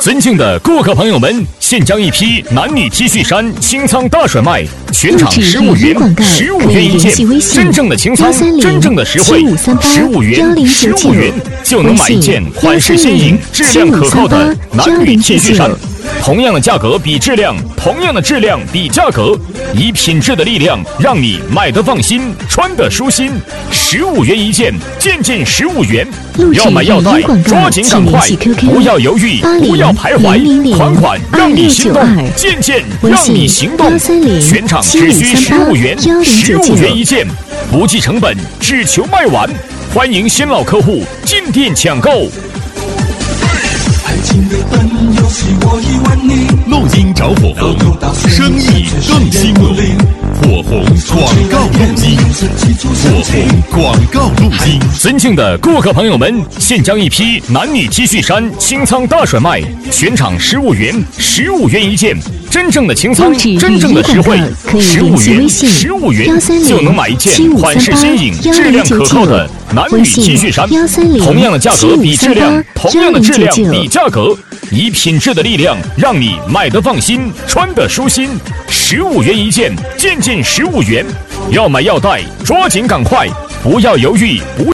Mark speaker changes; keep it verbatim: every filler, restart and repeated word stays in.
Speaker 1: 尊敬的顾客朋友们，现将一批男女 T 恤衫清仓大甩卖，全场十五元，十五元一件，真正的清仓，真正的实惠，十五元，十五元就能买一件款式新颖、质量可靠的男女 T 恤衫。同样的价格比质量，同样的质量比价格，以品质的力量让你买得放心，穿得舒心。十五元一件，件件十五元。要买要带，抓紧赶快，不要犹豫，不要徘徊，款款让你心动，件件让你行动。全场只需十五元，十五元一件，不计成本，只求卖完。欢迎新老客户进店抢购。
Speaker 2: 录音找火红，生意更兴隆。火红广告录音，火红广告录音。
Speaker 1: 尊敬的顾客朋友们，现将一批男女 T 恤衫清仓大甩卖，全场十五元，十五元一件，真正的清仓，真正的实惠，十五元，十五元就能买一件款式新颖、质量可靠的男女 T 恤衫。同样的价格比质量，同样的质量比价格，以品质的力量让你买得放心，穿得舒心。十五元一件，件件十五元。要买要带，抓紧赶快，不要犹豫，不